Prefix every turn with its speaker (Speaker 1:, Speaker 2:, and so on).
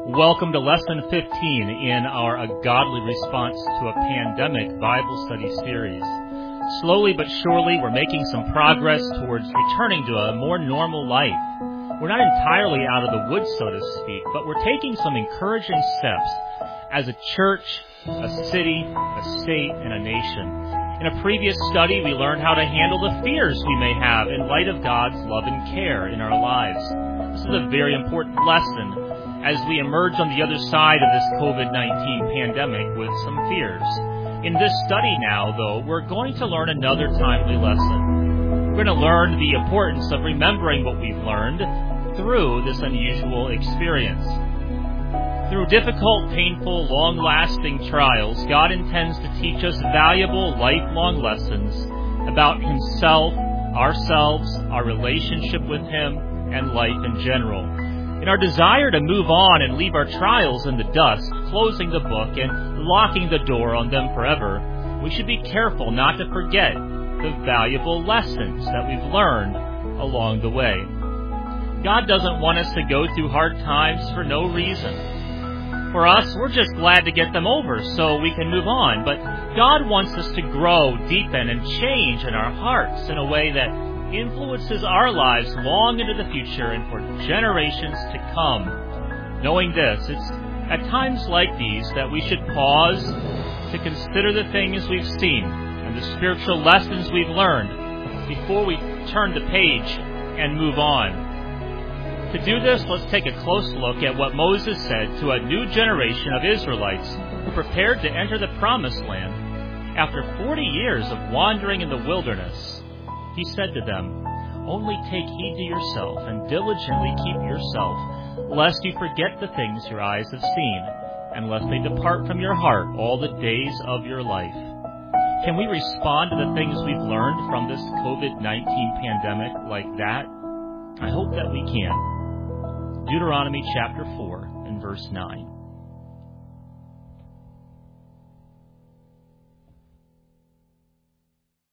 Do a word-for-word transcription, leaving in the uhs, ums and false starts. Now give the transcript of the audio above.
Speaker 1: Welcome to Lesson fifteen in our A Godly Response to a Pandemic Bible Study series. Slowly but surely, we're making some progress towards returning to a more normal life. We're not entirely out of the woods, so to speak, but we're taking some encouraging steps as a church, a city, a state, and a nation. In a previous study, we learned how to handle the fears we may have in light of God's love and care in our lives. This is a very important lesson as we emerge on the other side of this covid nineteen pandemic with some fears. In this study now, though, we're going to learn another timely lesson. We're going to learn the importance of remembering what we've learned through this unusual experience. Through difficult, painful, long-lasting trials, God intends to teach us valuable, lifelong lessons about Himself, ourselves, our relationship with Him, and life in general. In our desire to move on and leave our trials in the dust, closing the book and locking the door on them forever, we should be careful not to forget the valuable lessons that we've learned along the way. God doesn't want us to go through hard times for no reason. For us, we're just glad to get them over so we can move on. But God wants us to grow, deepen, and change in our hearts in a way that influences our lives long into the future and for generations to come. Knowing this, it's at times like these that we should pause to consider the things we've seen and the spiritual lessons we've learned before we turn the page and move on. To do this, let's take a close look at what Moses said to a new generation of Israelites who prepared to enter the Promised Land. After forty years of wandering in the wilderness, He said to them, "Only take heed to yourself and diligently keep yourself, lest you forget the things your eyes have seen, and lest they depart from your heart all the days of your life." Can we respond to the things we've learned from this covid nineteen pandemic like that? I hope that we can. Deuteronomy chapter four and verse nine.